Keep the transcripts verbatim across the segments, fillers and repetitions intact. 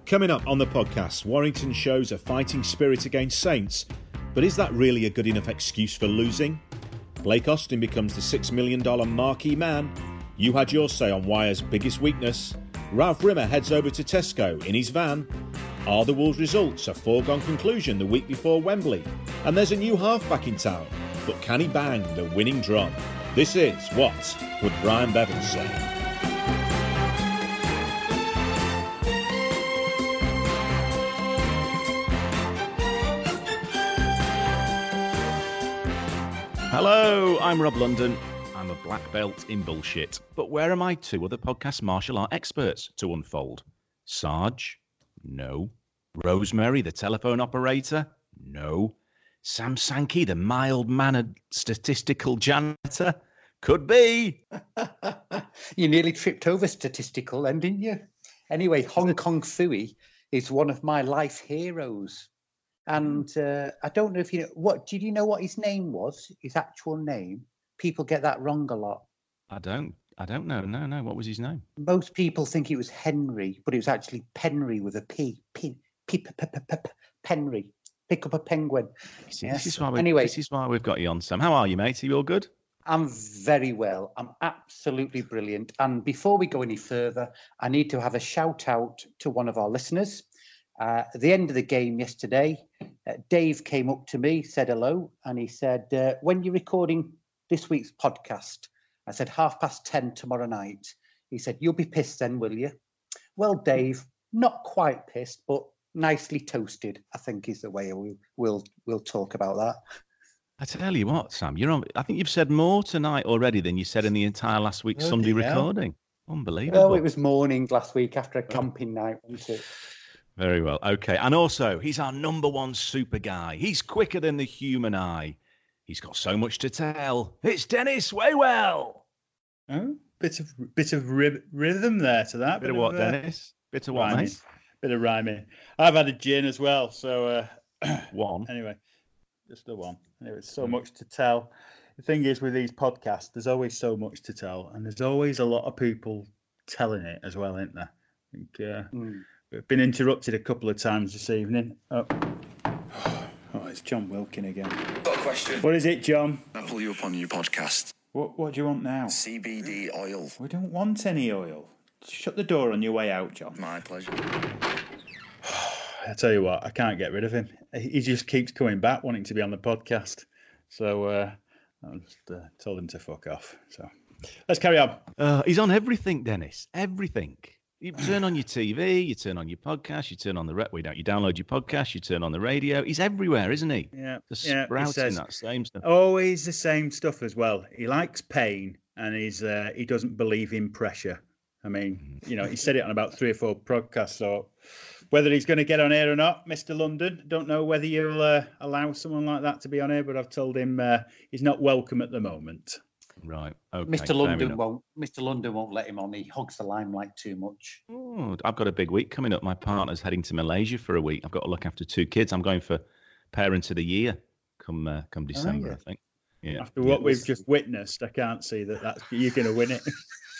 Coming up on the podcast, Warrington shows a fighting spirit against Saints, but is that really a good enough excuse for losing? Blake Austin becomes the six million dollars marquee man. You had your say on Wire's biggest weakness. Ralph Rimmer heads over to Tesco in his van. Are the Wolves' results a foregone conclusion the week before Wembley? And there's a new halfback in town, but can he bang the winning drum? This is What Would Brian Bevan Say? Hello, I'm Rob London. I'm a black belt in bullshit. But where are my two other podcast martial art experts to unfold? Sarge? No. Rosemary, the telephone operator? No. Sam Sankey, the mild-mannered statistical janitor? Could be. You nearly tripped over statistical then, didn't you? Anyway, Hong Kong Phooey is one of my life heroes. And uh, I don't know if you know, what, did you know what his name was? His actual name? People get that wrong a lot. I don't. I don't know. No, no. What was his name? Most people think it was Henry, but it was actually Penry with a P. P. P. P. P. P. Penry. Pick up a penguin. See, this is why we, anyway, this is why we've got you on, Sam. How are you, mate? Are you all good? I'm very well. I'm absolutely brilliant. And before we go any further, I need to have a shout out to one of our listeners. Uh, at the end of the game yesterday, uh, Dave came up to me, said hello, and he said, uh, when you're recording this week's podcast, I said, half past ten tomorrow night. He said, you'll be pissed then, will you? Well, Dave, not quite pissed, but nicely toasted, I think is the way we'll, we'll, we'll talk about that. I tell you what, Sam, you're on. I think you've said more tonight already than you said in the entire last week's oh, Sunday yeah. recording. Unbelievable. Well, it was morning last week after a camping oh. night, wasn't it? Very well. Okay. And also, he's our number one super guy. He's quicker than the human eye. He's got so much to tell. It's Dennis Waywell. Oh, bit of bit of ri- rhythm there to that. Bit, bit of what, uh, Dennis? Bit of what, rhyming. mate? Bit of rhyming. I've had a gin as well, so uh, one. Anyway, just the one. Anyway, so much to tell. The thing is, with these podcasts, there's always so much to tell, and there's always a lot of people telling it as well, isn't there? I think, uh, mm. We've been interrupted a couple of times this evening. Oh, oh it's John Wilkin again. Got a question. What is it, John? I'll pull you up on your podcast. What What do you want now? C B D oil. We don't want any oil. Shut the door on your way out, John. My pleasure. I tell you what, I can't get rid of him. He just keeps coming back wanting to be on the podcast. So uh, I just uh, told him to fuck off. So let's carry on. Uh, he's on everything, Dennis. Everything. You turn on your T V, you turn on your podcast, you turn on the re- we don't. You download your podcast, you turn on the radio. He's everywhere, isn't he? Yeah, just yeah, sprouting says, that same stuff. Always the same stuff as well. He likes pain, and he's uh, he doesn't believe in pressure. I mean, you know, he said it on about three or four podcasts. So whether he's going to get on air or not, Mister London, don't know whether you'll uh, allow someone like that to be on air. But I've told him uh, he's not welcome at the moment. Right. Okay. Mister London won't. Mister London won't let him on. He hogs the limelight too much. Oh, I've got a big week coming up. My partner's heading to Malaysia for a week. I've got to look after two kids. I'm going for Parent of the Year come uh, come December, oh, yeah. I think. Yeah. After what yeah. we've just witnessed, I can't see that that's you're going to win it.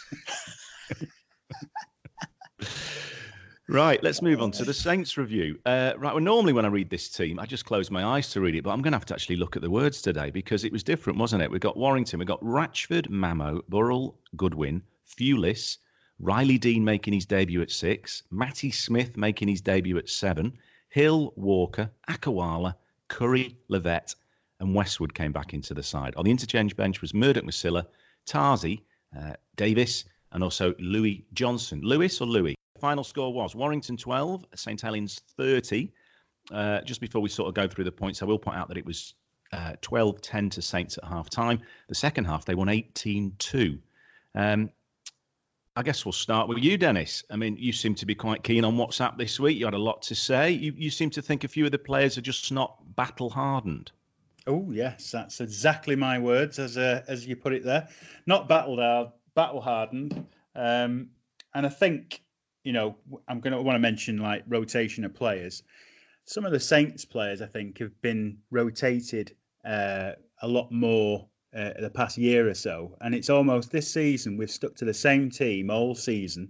Right, let's move on to the Saints review. Uh, right, well, normally when I read this team, I just close my eyes to read it, but I'm going to have to actually look at the words today because it was different, wasn't it? We've got Warrington, we've got Ratchford, Mamo, Burrell, Goodwin, Fulis, Riley Dean making his debut at six, Matty Smith making his debut at seven, Hill, Walker, Akawala, Curry, Levette, and Westwood came back into the side. On the interchange bench was Murdoch Masilla, Tarzi, uh, Davis, and also Louis Johnson. Lewis or Louis? Final score was Warrington twelve, St Helens thirty. Uh, just before we sort of go through the points, I will point out that it was uh, twelve ten to Saints at half time. The second half, they won eighteen two. Um, I guess we'll start with you, Dennis. I mean, you seem to be quite keen on WhatsApp this week. You had a lot to say. You, you seem to think a few of the players are just not battle hardened. Oh, yes, that's exactly my words as uh, as you put it there. Not battle hard, battle hardened. Um, and I think, you know, I'm going to want to mention like rotation of players. Some of the Saints players, I think, have been rotated uh, a lot more uh, the past year or so. And it's almost this season, we've stuck to the same team all season.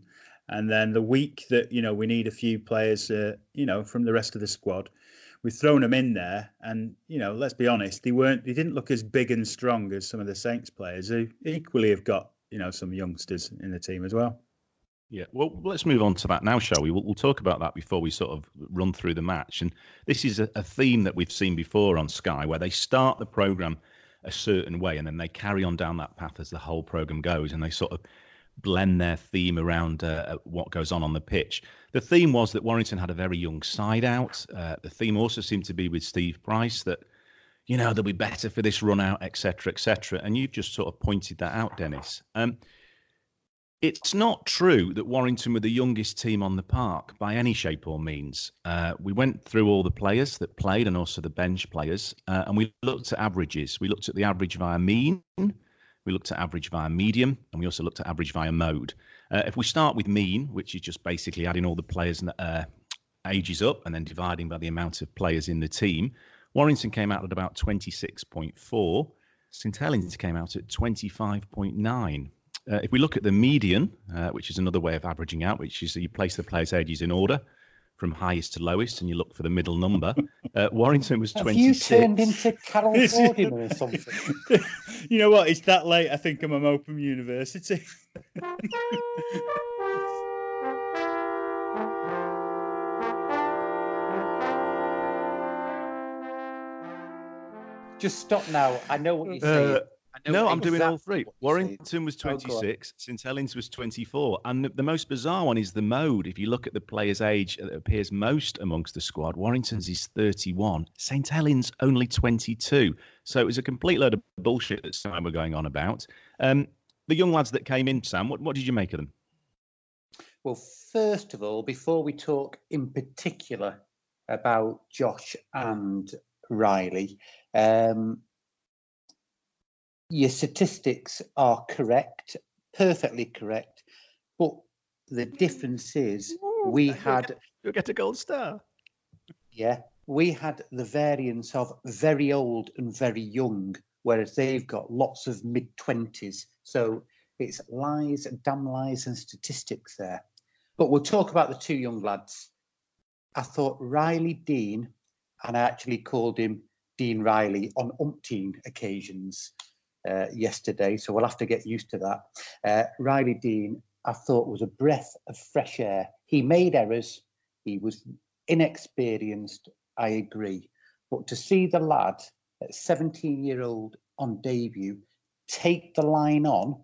And then the week that, you know, we need a few players, uh, you know, from the rest of the squad, we've thrown them in there. And, you know, let's be honest, they weren't, they didn't look as big and strong as some of the Saints players who equally have got, you know, some youngsters in the team as well. Yeah, well, let's move on to that now, shall we? We'll, we'll talk about that before we sort of run through the match. And this is a, a theme that we've seen before on Sky, where they start the programme a certain way and then they carry on down that path as the whole programme goes, and they sort of blend their theme around uh, what goes on on the pitch. The theme was that Warrington had a very young side out. Uh, the theme also seemed to be with Steve Price that, you know, they'll be better for this run out, et cetera, et cetera. And you've just sort of pointed that out, Dennis. Um, it's not true that Warrington were the youngest team on the park by any shape or means. Uh, we went through all the players that played and also the bench players, uh, and we looked at averages. We looked at the average via mean. We looked at average via medium, and we also looked at average via mode. Uh, if we start with mean, which is just basically adding all the players' uh, ages up and then dividing by the amount of players in the team, Warrington came out at about twenty-six point four. St Helens came out at twenty-five point nine. Uh, if we look at the median, uh, which is another way of averaging out, which is you place the players' ages in order from highest to lowest, and you look for the middle number. Uh, Warrington was Have twenty-six. you turned into Carol Vorderman or something? You know what? It's that late. I think I'm at Open University. Just stop now. I know what you're Uh, saying. I know No, I'm doing all exactly three. what you're saying. Warrington was Oh, go on. twenty-six, St Helens was twenty-four. And the, the most bizarre one is the mode. If you look at the player's age that appears most amongst the squad, Warrington's is thirty-one, St Helens only twenty-two. So it was a complete load of bullshit that Sam were going on about. Um, the young lads that came in, Sam, what, what did you make of them? Well, first of all, before we talk in particular about Josh and Riley, um, your statistics are correct, perfectly correct. But the difference is we had, You'll get a gold star. yeah, we had the variance of very old and very young, whereas they've got lots of mid twenties. So it's lies, damn lies and statistics there. But we'll talk about the two young lads. I thought Riley Dean, and I actually called him Dean Riley on umpteen occasions uh, yesterday, so we'll have to get used to that. Uh, Riley Dean, I thought, was a breath of fresh air. He made errors. He was inexperienced, I agree. But to see the lad at seventeen-year-old on debut take the line on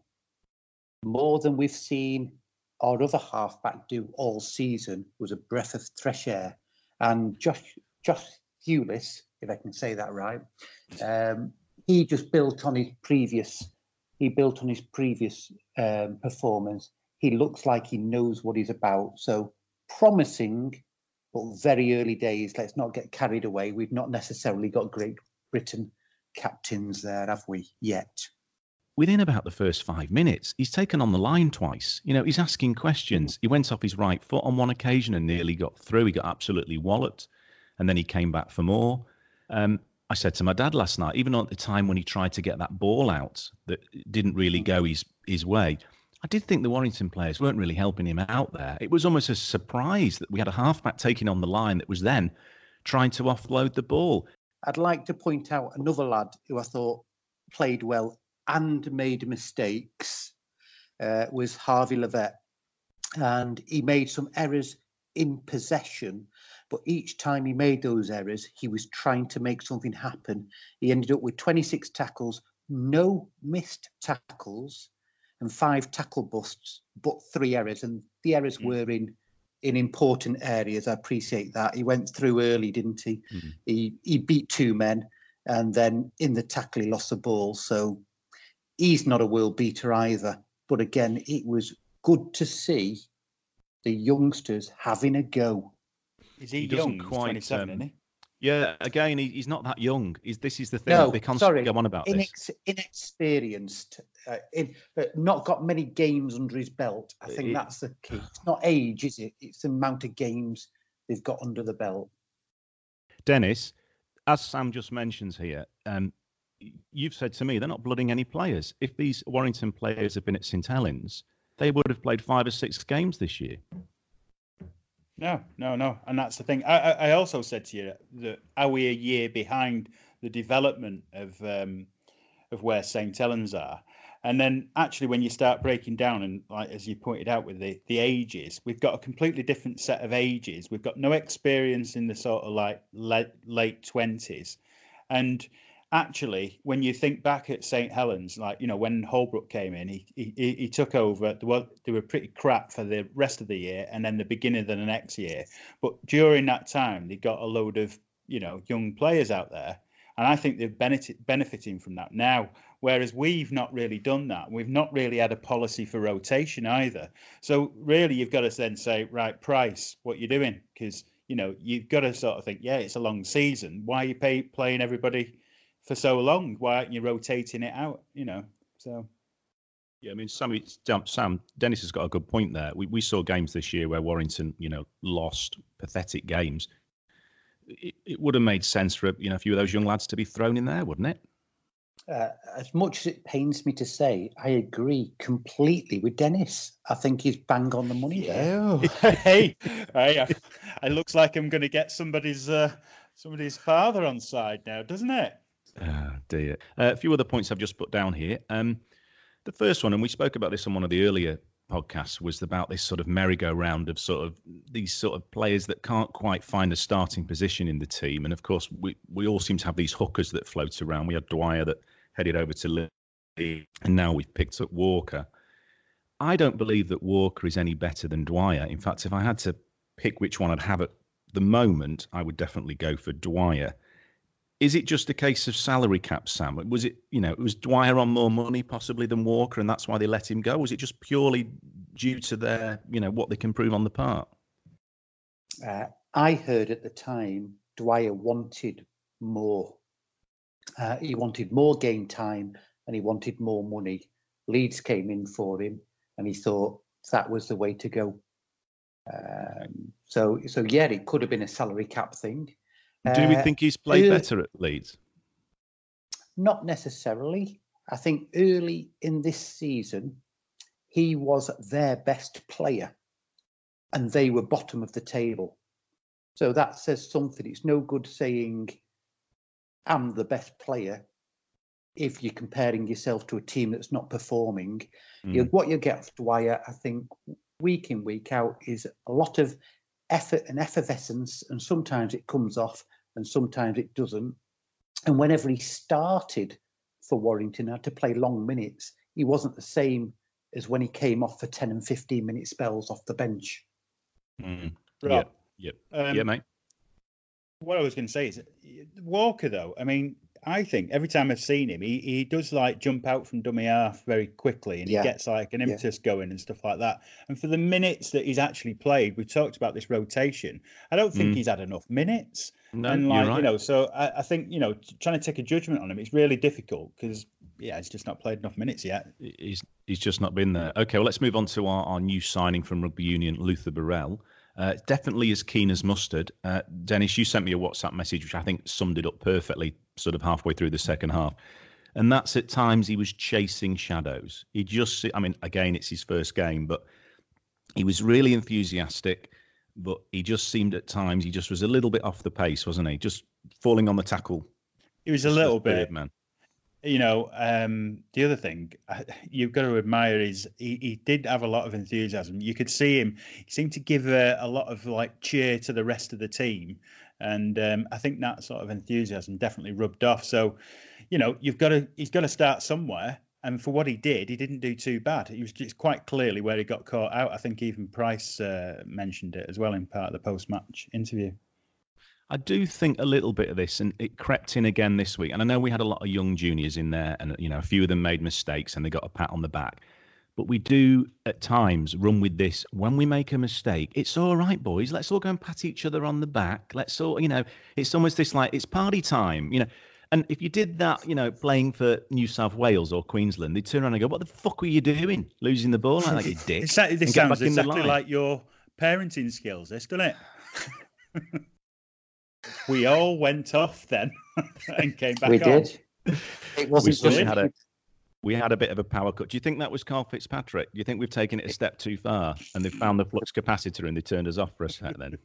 more than we've seen our other halfback do all season was a breath of fresh air. And Josh, Josh Hewlis, if I can say that right, um, he just built on his previous, he built on his previous um, performance. He looks like he knows what he's about. So promising, but very early days. Let's not get carried away. We've not necessarily got Great Britain captains there, have we, yet? Within about the first five minutes, he's taken on the line twice. You know, he's asking questions. He went off his right foot on one occasion and nearly got through. He got absolutely walloped. And then he came back for more. Um, I said to my dad last night, even at the time when he tried to get that ball out that didn't really go his, his way, I did think the Warrington players weren't really helping him out there. It was almost a surprise that we had a halfback taking on the line that was then trying to offload the ball. I'd like to point out another lad who I thought played well and made mistakes uh, was Harvey Levette. And he made some errors in possession, but each time he made those errors, he was trying to make something happen. He ended up with twenty-six tackles, no missed tackles, and five tackle busts, but three errors. And the errors mm. were in in important areas. I appreciate that. He went through early, didn't he? Mm. He he beat two men, and then in the tackle, he lost the ball. So he's not a world beater either. But again, it was good to see the youngsters having a go. Is he, he young? Doesn't quite, twenty-seven, um, isn't he? Yeah, again, he, he's not that young. He's, this is the thing. No, they constantly sorry, go on about Inex- this. inexperienced, uh, in, uh, not got many games under his belt. I think It- that's the key. It's not age, is it? It's the amount of games they've got under the belt. Dennis, as Sam just mentions here, um, you've said to me they're not blooding any players. If these Warrington players have been at St Helens, they would have played five or six games this year. No, no, no. And that's the thing. I, I I also said to you that are we a year behind the development of um, of where Saint Helens are? And then actually when you start breaking down and like as you pointed out with the, the ages, we've got a completely different set of ages. We've got no experience in the sort of like late, late twenties. And actually, when you think back at Saint Helens, like, you know, when Holbrook came in, he he, he took over. They were, they were pretty crap for the rest of the year and then the beginning of the next year. But during that time, they got a load of, you know, young players out there. And I think they're benefit, benefiting from that now, whereas we've not really done that. We've not really had a policy for rotation either. So really, you've got to then say, right, Price, what you're doing? Because, you know, you've got to sort of think, yeah, it's a long season. Why are you pay, playing everybody for so long? Why aren't you rotating it out? You know, so. Yeah, I mean, Sam, Sam, Dennis has got a good point there. We we saw games this year where Warrington, you know, lost pathetic games. It, it would have made sense for you know a few of those young lads to be thrown in there, wouldn't it? Uh, as much as it pains me to say, I agree completely with Dennis. I think he's bang on the money there. hey, hey, it looks like I'm going to get somebody's uh, somebody's father on side now, doesn't it? Oh, dear. Uh, a few other points I've just put down here. Um, the first one, and we spoke about this on one of the earlier podcasts, was about this sort of merry-go-round of sort of these sort of players that can't quite find a starting position in the team. And of course, we, we all seem to have these hookers that float around. We had Dwyer that headed over to Lee, and now we've picked up Walker. I don't believe that Walker is any better than Dwyer. In fact, if I had to pick which one I'd have at the moment, I would definitely go for Dwyer. Is it just a case of salary cap, Sam? Was it, you know, was Dwyer on more money possibly than Walker, and that's why they let him go? Was it just purely due to their, you know, what they can prove on the part? Uh, I heard at the time Dwyer wanted more. Uh, he wanted more game time and he wanted more money. Leeds came in for him, and he thought that was the way to go. Um, so, so yeah, it could have been a salary cap thing. Do we Uh, think he's played uh, better at Leeds? Not necessarily. I think early in this season, he was their best player and they were bottom of the table. So that says something. It's no good saying, I'm the best player if you're comparing yourself to a team that's not performing. Mm. You, what you get from Dwyer, I think, week in, week out, is a lot of effort and effervescence, and sometimes it comes off and sometimes it doesn't. And whenever he started for Warrington, had to play long minutes, he wasn't the same as when he came off for ten and fifteen minute spells off the bench. Mm. Rob, Yep. um, yeah, mate. What I was going to say is Walker, though. I mean, I think every time I've seen him, he, he does like jump out from dummy half very quickly, and Yeah. he gets like an impetus yeah. going and stuff like that. And for the minutes that he's actually played, we talked about this rotation. I don't think mm. he's had enough minutes. No, and like you're right. you know, so I, I think you know, trying to take a judgment on him, it's really difficult because yeah, he's just not played enough minutes yet. He's he's just not been there. Okay, well, let's move on to our, our new signing from Rugby Union, Luther Burrell. Uh, definitely as keen as mustard. Uh, Dennis, you sent me a WhatsApp message, which I think summed it up perfectly, sort of halfway through the second half. And that's at times he was chasing shadows. He just, I mean, again, it's his first game, but he was really enthusiastic, but he just seemed at times, he just was a little bit off the pace, wasn't he? Just falling on the tackle. He was a little bit, man. You know, um, the other thing you've got to admire is he, he did have a lot of enthusiasm. You could see him; he seemed to give a, a lot of like cheer to the rest of the team, and um, I think that sort of enthusiasm definitely rubbed off. So, you know, you've got to he's got to start somewhere, and for what he did, he didn't do too bad. He was just quite clearly where he got caught out. I think even Price uh, mentioned it as well in part of the post-match interview. I do think a little bit of this, and it crept in again this week. And I know we had a lot of young juniors in there, and you know, a few of them made mistakes, and they got a pat on the back. But we do at times run with this. When we make a mistake, it's all right, boys. Let's all go and pat each other on the back. Let's all, you know, it's almost this like it's party time, you know. And if you did that, you know, playing for New South Wales or Queensland, they'd turn around and go, "What the fuck were you doing, losing the ball like that, you dick?" Exactly, this sounds exactly like your parenting skills, this, doesn't it? We all went off then and came back we on. did. It wasn't we had a we had a bit of a power cut. Do you think that was Carl Fitzpatrick? Do you think we've taken it a step too far and they've found the flux capacitor and they turned us off for a sec then?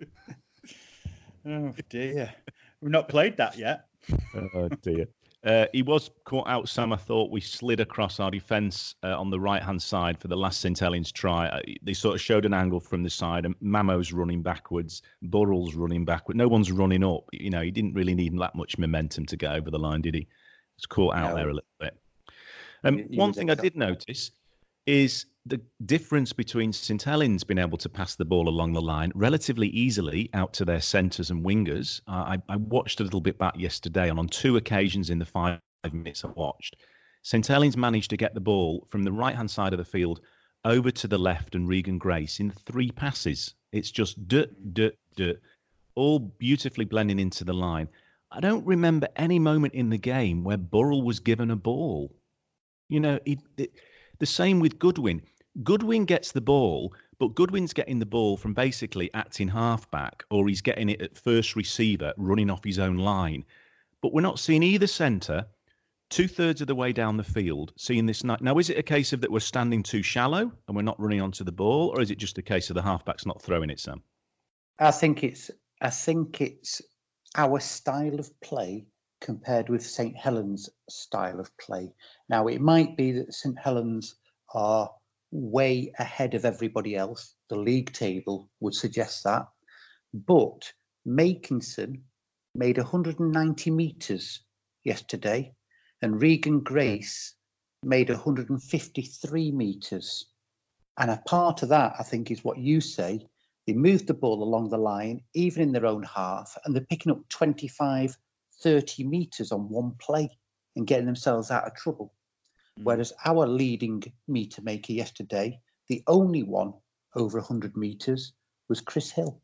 Oh, dear. We've not played that yet. Oh, dear. Uh, he was caught out, Sam. I thought we slid across our defence uh, on the right-hand side for the last St Helens try. Uh, they sort of showed an angle from the side, and Mamo's running backwards, Burrell's running backward. No one's running up. You know, he didn't really need that much momentum to get over the line, did he? He was caught out no. there a little bit. Um, one thing I did notice is the difference between St Helens being able to pass the ball along the line relatively easily out to their centres and wingers. Uh, I, I watched a little bit back yesterday, and on two occasions in the five minutes I watched, St Helens managed to get the ball from the right-hand side of the field over to the left and Regan Grace in three passes. It's just duh, duh, duh, all beautifully blending into the line. I don't remember any moment in the game where Burrell was given a ball. You know, it, it, the same with Goodwin. Goodwin gets the ball, but Goodwin's getting the ball from basically acting halfback, or he's getting it at first receiver, running off his own line. But we're not seeing either centre two-thirds of the way down the field, seeing this. Now, is it a case of that we're standing too shallow and we're not running onto the ball, or is it just a case of the halfback's not throwing it, Sam? I think it's, I think it's our style of play compared with St Helens' style of play. Now, it might be that St Helens are way ahead of everybody else. The league table would suggest that. But Makinson made one hundred ninety metres yesterday, and Regan Grace made one hundred fifty-three metres. And a part of that, I think, is what you say. They moved the ball along the line, even in their own half, and they're picking up twenty-five, thirty metres on one play and getting themselves out of trouble. Mm. Whereas our leading meter maker yesterday, the only one over one hundred metres, was Chris Hill.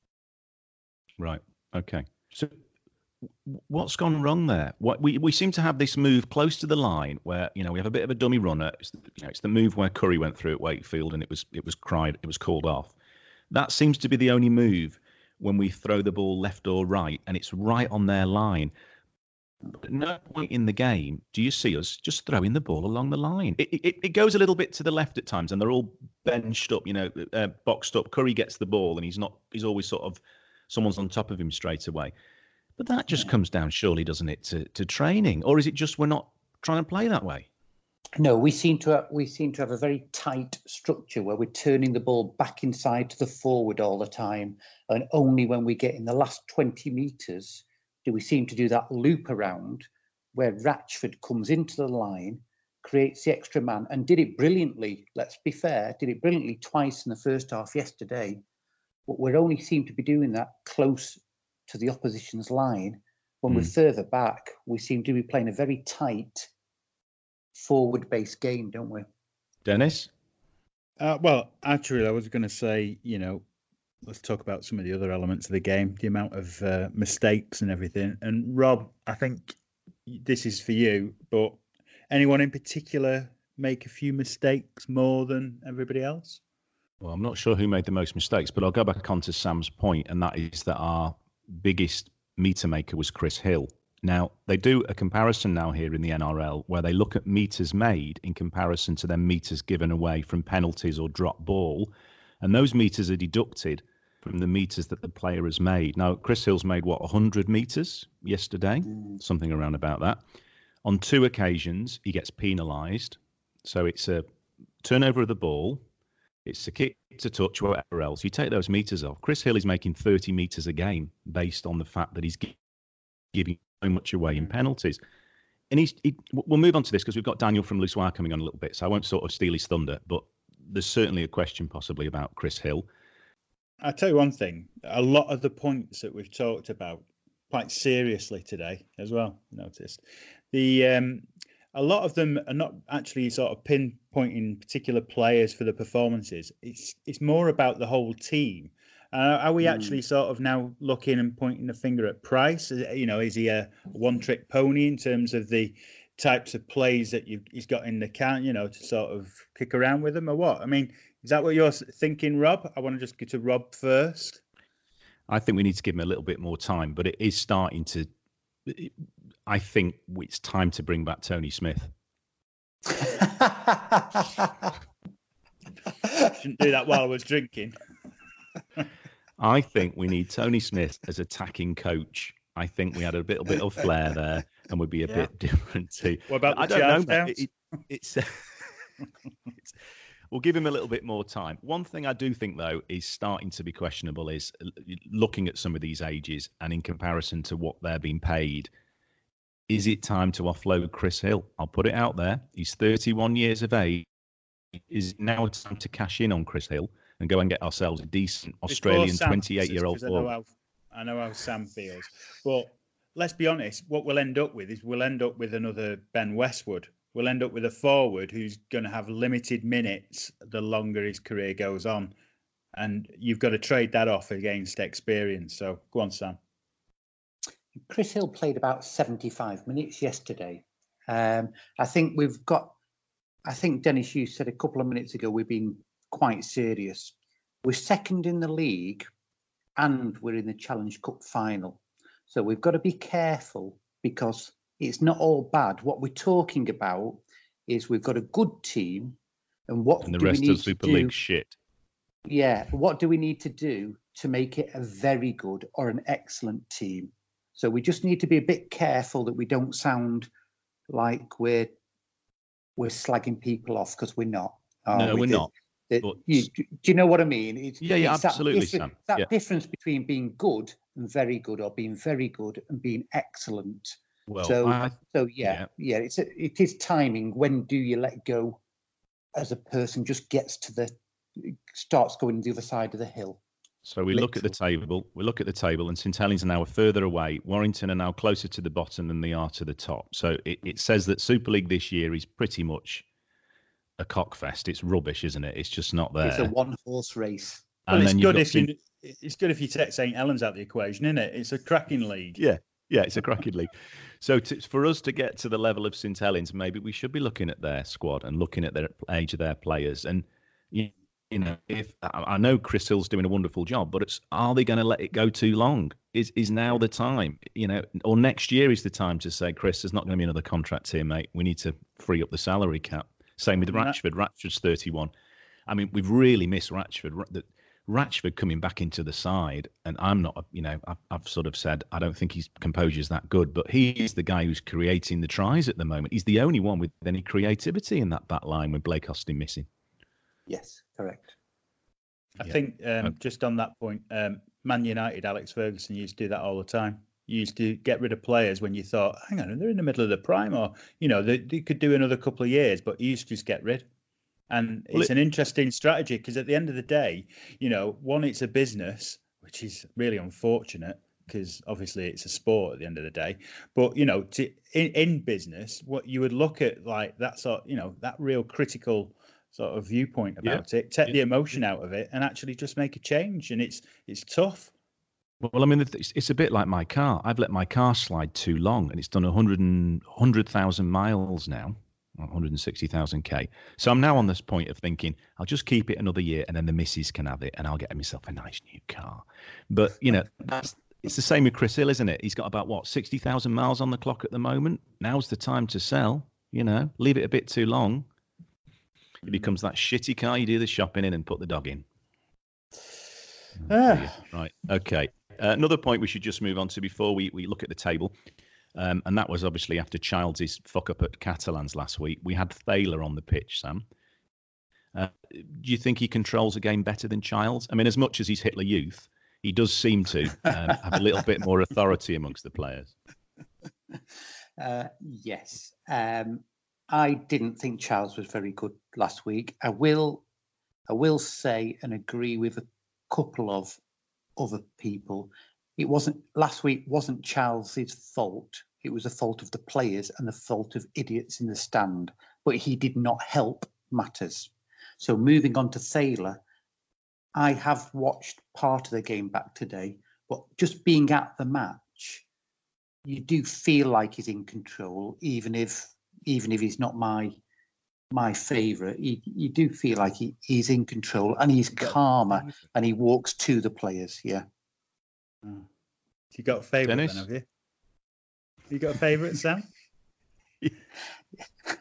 Right. Okay. So what's gone wrong there? What we, we seem to have this move close to the line where, you know, we have a bit of a dummy runner. It's, you know, it's the move where Curry went through at Wakefield and it was it was cried, it was called off. That seems to be the only move when we throw the ball left or right, and it's right on their line. But at no point in the game do you see us just throwing the ball along the line. It, it, it goes a little bit to the left at times, and they're all benched up, you know, uh, boxed up. Curry gets the ball, and he's not. He's always sort of someone's on top of him straight away. But that just yeah. comes down, surely, doesn't it, to, to training, or is it just we're not trying to play that way? No, we seem to have, we seem to have a very tight structure where we're turning the ball back inside to the forward all the time, and only when we get in the last twenty metres do we seem to do that loop around where Ratchford comes into the line, creates the extra man, and did it brilliantly. Let's be fair, did it brilliantly twice in the first half yesterday. But we only seem to be doing that close to the opposition's line. When mm. we're further back, we seem to be playing a very tight forward-based game, don't we? Dennis? Uh, well, actually, I was going to say, you know, let's talk about some of the other elements of the game, the amount of uh, mistakes and everything. And Rob, I think this is for you, but anyone in particular make a few mistakes more than everybody else? Well, I'm not sure who made the most mistakes, but I'll go back on to Sam's point, and that is that our biggest meter maker was Chris Hill. Now, they do a comparison now here in the N R L where they look at meters made in comparison to them meters given away from penalties or drop ball. And those meters are deducted from the meters that the player has made. Now, Chris Hill's made, what, one hundred meters yesterday? Mm. Something around about that. On two occasions, he gets penalised. So it's a turnover of the ball. It's a kick to touch, whatever else. You take those meters off. Chris Hill is making thirty meters a game based on the fact that he's giving so much away in penalties. And he's, he, we'll move on to this because we've got Daniel from Lusoir coming on a little bit, so I won't sort of steal his thunder, but there's certainly a question possibly about Chris Hill. I'll tell you one thing, a lot of the points that we've talked about quite seriously today as well, noticed. The um, a lot of them are not actually sort of pinpointing particular players for the performances. It's it's more about the whole team. Uh, are we actually mm. sort of now looking and pointing the finger at Price? You know, is he a one-trick pony in terms of the types of plays that you've, he's got in the can, you know, to sort of kick around with them or what? I mean, is that what you're thinking, Rob? I want to just get to Rob first. I think we need to give him a little bit more time, but it is starting to, I think it's time to bring back Tony Smith. Shouldn't do that while I was drinking. I think we need Tony Smith as attacking coach. I think we had a little bit of flair there, and would be a Yeah. bit different too. What about the I don't charge know. downs? Mate. It, it, it's, it's we'll give him a little bit more time. One thing I do think though is starting to be questionable is looking at some of these ages and in comparison to what they're being paid. Is it time to offload Chris Hill? I'll put it out there. He's thirty-one years of age. Is it now time to cash in on Chris Hill and go and get ourselves a decent Australian twenty-eight-year-old I know, forward? how, I know how Sam feels. But let's be honest, what we'll end up with is we'll end up with another Ben Westwood. We'll end up with a forward who's going to have limited minutes the longer his career goes on. And you've got to trade that off against experience. So go on, Sam. Chris Hill played about seventy-five minutes yesterday. Um, I think we've got, I think Dennis, you said a couple of minutes ago, we've been quite serious. We're second in the league and we're in the Challenge Cup final. So we've got to be careful because it's not all bad. What we're talking about is we've got a good team and what And the do rest we need of Super to do? League shit. Yeah, what do we need to do to make it a very good or an excellent team? So we just need to be a bit careful that we don't sound like we're we're slagging people off because we're not. are No, we? we're The- not. the- but- you, do you know what I mean? It's, Yeah, yeah, it's that absolutely, difference- Sam. That Yeah. difference between being good and very good, or being very good and being excellent. Well, so, I, so yeah, yeah, it's a, it is timing. When do you let go as a person just gets to the starts going the other side of the hill? So we look at the table. We look at the table, and St Helens are now further away. Warrington are now closer to the bottom than they are to the top. So it, it says that Super League this year is pretty much a cockfest. It's rubbish, isn't it? It's just not there. It's a one horse race. Well, And it's then you've good got if St- you it's good if you take St Helens out of the equation, isn't it? It's a cracking league. Yeah, yeah, it's a cracking league. So to, for us to get to the level of St Helens, maybe we should be looking at their squad and looking at their age of their players. And you, you know, if I I know Chris Hill's doing a wonderful job, but it's are they going to let it go too long? Is is now the time? You know, or next year is the time to say, Chris, there's not going to be another contract here, mate. We need to free up the salary cap. Same with And that- Ratchford. Ratchford's thirty-one. I mean, we've really missed Ratchford. Ra- that- Ratchford coming back into the side, and I'm not, you know, I've, I've sort of said I don't think his composure is that good, but he's the guy who's creating the tries at the moment. He's the only one with any creativity in that back line with Blake Austin missing. Yes, correct. I Yeah. think um, Uh, just on that point, um, Man United, Alex Ferguson used to do that all the time. You used to get rid of players when you thought, hang on, they're in the middle of the prime, or you know, they, they could do another couple of years, but you used to just get rid. And Well, it's it- an interesting strategy because at the end of the day, you know, one, it's a business, which is really unfortunate because obviously it's a sport at the end of the day. But you know, to, in, in business, what you would look at like that sort, you know, that real critical sort of viewpoint Yeah. about it, take Yeah. the emotion out of it, and actually just make a change. And it's it's tough. Well, I mean, it's, it's a bit like my car. I've let my car slide too long, and it's done one hundred and one hundred thousand miles now, one hundred sixty thousand K. So I'm now on this point of thinking, I'll just keep it another year, and then the missus can have it, and I'll get myself a nice new car. But, you know, that's it's the same with Chris Hill, isn't it? He's got about, what, sixty thousand miles on the clock at the moment? Now's the time to sell, you know, leave it a bit too long. It becomes that shitty car you do the shopping in and put the dog in. Ah. dear. Right. Okay. Uh, another point we should just move on to before we, we look at the table, um, and that was obviously after Childs' fuck up at Catalans last week. We had Thaler on the pitch, Sam. Uh, do you think he controls a game better than Childs? I mean, as much as he's Hitler Youth, he does seem to um, have a little bit more authority amongst the players. Uh, yes. Um, I didn't think Charles was very good last week. I will, I will say and agree with a couple of other people. It wasn't last week. Wasn't Charles's fault. It was the fault of the players and the fault of idiots in the stand. But he did not help matters. So moving on to Thaler, I have watched part of the game back today, but just being at the match, you do feel like he's in control, even if even if he's not my my favourite. You, you do feel like he, he's in control and he's calmer and he walks to the players. Yeah. Oh. You got a favourite then, Dennis? have you? You got a favourite, Sam?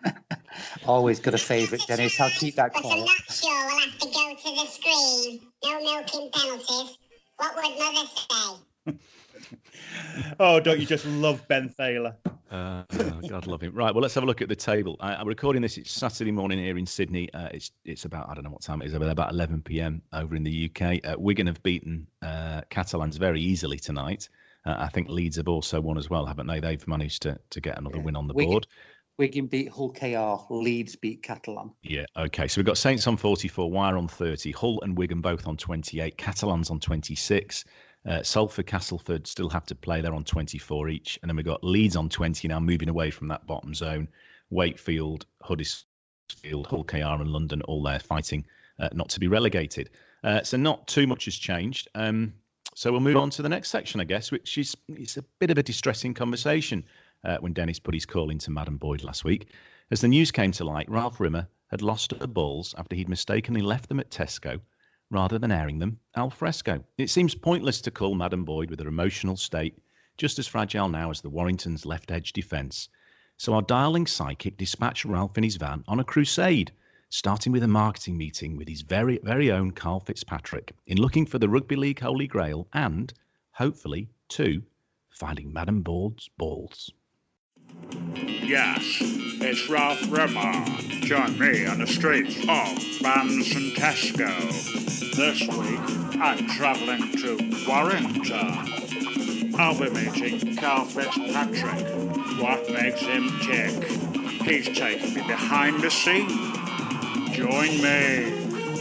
Always got a favourite, Dennis. I'll keep that But I'm quiet. not sure we'll have to go to the screen. No milking penalties. What would Mother say? Oh, don't you just love Ben Thaler? Uh, oh, God love him. Right, well, let's have a look at the table. I, I'm recording this. It's Saturday morning here in Sydney. Uh, it's it's about, I don't know what time it is, about eleven p.m. over in the U K. Uh, Wigan have beaten uh, Catalans very easily tonight. Uh, I think Leeds have also won as well, haven't they? They've managed to to get another Yeah. win on the Wigan- board. Wigan beat Hull K R. Leeds beat Catalan. Yeah, okay. So we've got Saints on forty-four, Wire on thirty, Hull and Wigan both on twenty-eight, Catalans on twenty-six. Uh, Salford, Castleford still have to play. They're on twenty-four each. And then we've got Leeds on twenty now, moving away from that bottom zone. Wakefield, Huddersfield, Hull K R and London all there fighting uh, not to be relegated. Uh, so not too much has changed. Um, so we'll move on to the next section, I guess, which is it's a bit of a distressing conversation uh, when Dennis put his call into Madam Boyd last week. As the news came to light, Ralph Rimmer had lost her balls after he'd mistakenly left them at Tesco rather than airing them al fresco. It seems pointless to call Madam Boyd with her emotional state just as fragile now as the Warringtons' left-edge defence. So our darling psychic dispatched Ralph in his van on a crusade, starting with a marketing meeting with his very, very own Carl Fitzpatrick in looking for the Rugby League Holy Grail and, hopefully, too, finding Madam Boyd's balls. Yes, it's Ralph Rimmer. Join me on the streets of Vans and Tesco. This week, I'm travelling to Warrington. I'll be meeting Carl Fitzpatrick. What makes him tick? He's taking me behind the scenes. Join me.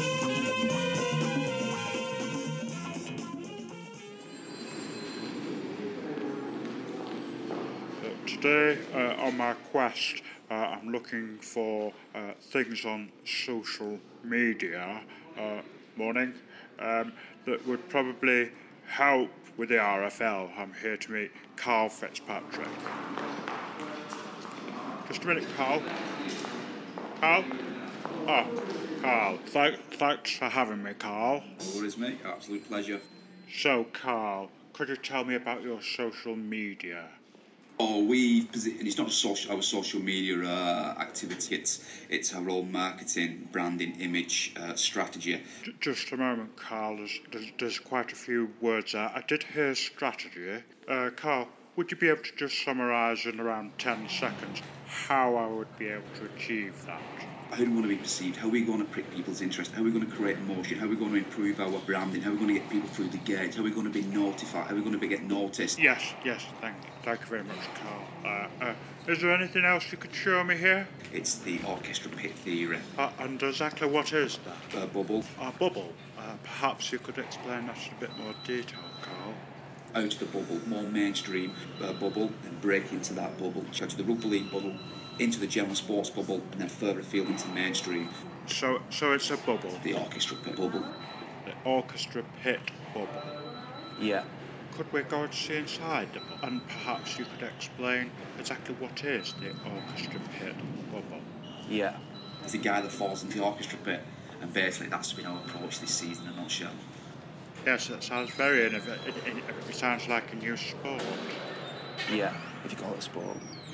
Today, uh, on my quest, uh, I'm looking for uh, things on social media, uh, morning, um, that would probably help with the R F L. I'm here to meet Carl Fitzpatrick. Just a minute, Carl. Carl? Oh, Carl. Th- thanks for having me, Carl. No worries, mate. Absolute pleasure. So, Carl, could you tell me about your social media? Oh, we and it's not just social, our social media uh, activity. It's it's our own marketing, branding, image, uh, strategy. J- just a moment, Carl. There's, there's, there's quite a few words there. I did hear strategy. Uh, Carl, would you be able to just summarise in around ten seconds how I would be able to achieve that? How do we want to be perceived? How are we going to prick people's interest? How are we going to create emotion? How are we going to improve our branding? How are we going to get people through the gate? How are we going to be notified? How are we going to be get noticed? Yes, yes, thank you. Thank you very much, Carl. Uh, uh, is there anything else you could show me here? It's the orchestra pit theory. Uh, and exactly what is that? Uh, bubble. A bubble. Uh, perhaps you could explain that in a bit more detail, Carl. Out of the bubble, more mainstream uh, bubble, and break into that bubble. Out to the rugby league bubble, into the general sports bubble, and then further afield into mainstream. So, so it's a bubble. The orchestra pit bubble. The orchestra pit bubble. Yeah. Could we go and see inside the bubble? And perhaps you could explain exactly what is the orchestra pit bubble. Yeah. There's a guy that falls into the orchestra pit, and basically that's been our approach this season in a nutshell. Yes, that sounds very innovative. It, it, it sounds like a new sport. Yeah. If you call it a sport.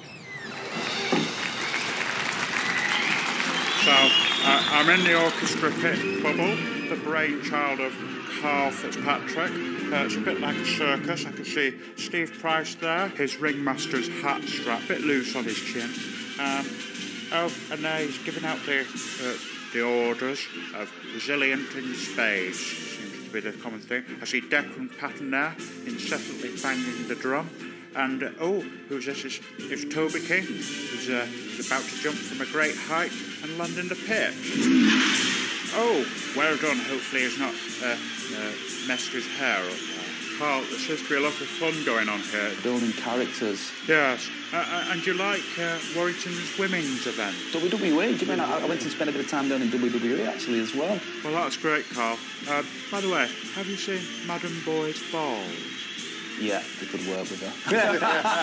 So, uh, I'm in the orchestra pit bubble, the brainchild of Carl Fitzpatrick. Uh, it's a bit like a circus. I can see Steve Price there, his ringmaster's hat strap, a bit loose on his chin. Um, oh, and there he's giving out the uh, the orders of resilient in spades. Seems to be the common thing. I see Declan Patton there, incessantly banging the drum. And, uh, oh, who's this? It's, it's Toby King, who's, uh, who's about to jump from a great height and land in the pit. Oh, well done. Hopefully he's not uh, uh, messed his hair up there. Carl, there seems to be a lot of fun going on here. Building characters. Yes. Uh, uh, and you like uh, Warrington's women's event? W W E, do you mean I, I went and spent a bit of time down in W W E actually as well? Well, that's great, Carl. Uh, by the way, have you seen Madam Boyd's balls? Yeah, we could work with her.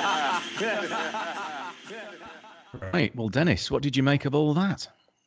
Right, well, Dennis, what did you make of all that?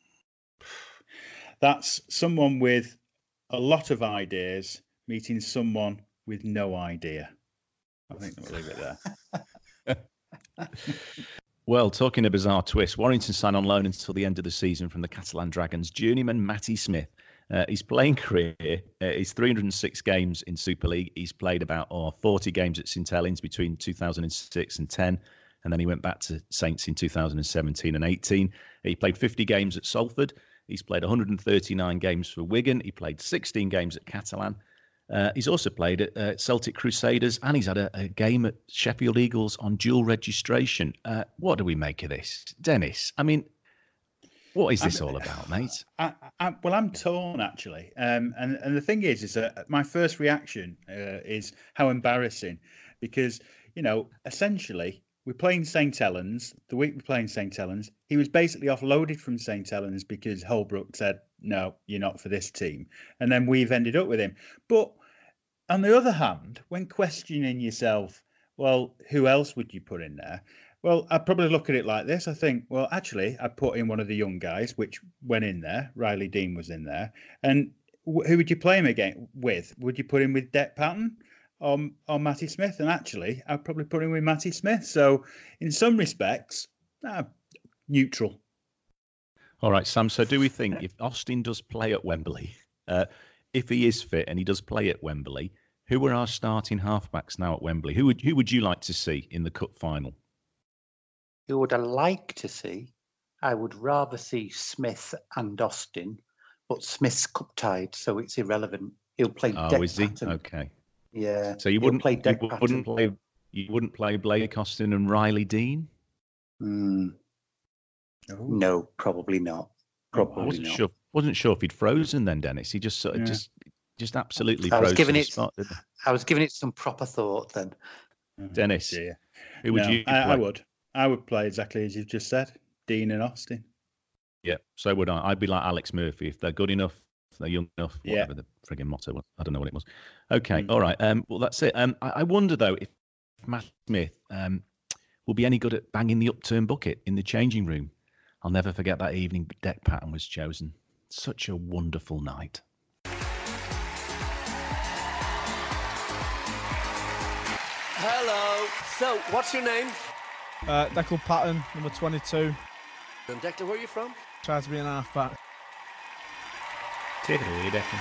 That's someone with a lot of ideas meeting someone with no idea. I think we'll leave it there. Well, talking a bizarre twist, Warrington signed on loan until the end of the season from the Catalan Dragons journeyman Matty Smith. Uh, his playing career uh, is three hundred six games in Super League. He's played about oh, forty games at St Helens between two thousand six and ten, and then he went back to Saints in two thousand seventeen and eighteen. He played fifty games at Salford. He's played one hundred thirty-nine games for Wigan. He played sixteen games at Catalan. Uh, he's also played at uh, Celtic Crusaders, and he's had a, a game at Sheffield Eagles on dual registration. Uh, what do we make of this, Dennis? I mean, what is this I'm, all about, mate? I, I, well, I'm torn actually, um, and and the thing is, is that my first reaction uh, is how embarrassing, because you know, essentially, we're playing St Helens. The week we're playing St Helens, he was basically offloaded from St Helens because Holbrook said, no, you're not for this team. And then we've ended up with him. But on the other hand, when questioning yourself, well, who else would you put in there? Well, I'd probably look at it like this. I think, well, actually, I'd put in one of the young guys, which went in there. Riley Dean was in there. And wh- who would you play him again with? Would you put him with Dec Patton or, or Matty Smith? And actually, I'd probably put him with Matty Smith. So in some respects, uh, neutral. All right, Sam. So do we think if Austin does play at Wembley, uh, if he is fit and he does play at Wembley, who are our starting halfbacks now at Wembley? Who would who would you like to see in the cup final? Who would I like to see? I would rather see Smith and Austin, but Smith's cup tied, so it's irrelevant. He'll play. Oh, Dec is he? Patton. Okay. Yeah. So you wouldn't play. Dec you wouldn't play. You wouldn't play Blake Austin and Riley Dean. Mm. Oh. No, probably not. Probably I wasn't not. sure. Wasn't sure if he'd frozen then, Dennis. He just sort of Yeah. just just absolutely I froze. was giving to the it. spot, didn't he? I was giving it some proper thought then. Dennis, Dear. who would No, you? I, I play? would. I would play exactly as you've just said, Dean and Austin. Yeah, so would I. I'd be like Alex Murphy if they're good enough, if they're young enough, Yeah. whatever the frigging motto was. I don't know what it was. Okay, Mm. all right. Um, well, that's it. Um, I, I wonder though if Matt Smith um will be any good at banging the upturned bucket in the changing room. I'll never forget that evening Dec Patton was chosen. Such a wonderful night. Hello. So, what's your name? Uh, Declan Patton, number twenty-two. And Declan, where are you from? Try to be an halfback. Take it away, Declan.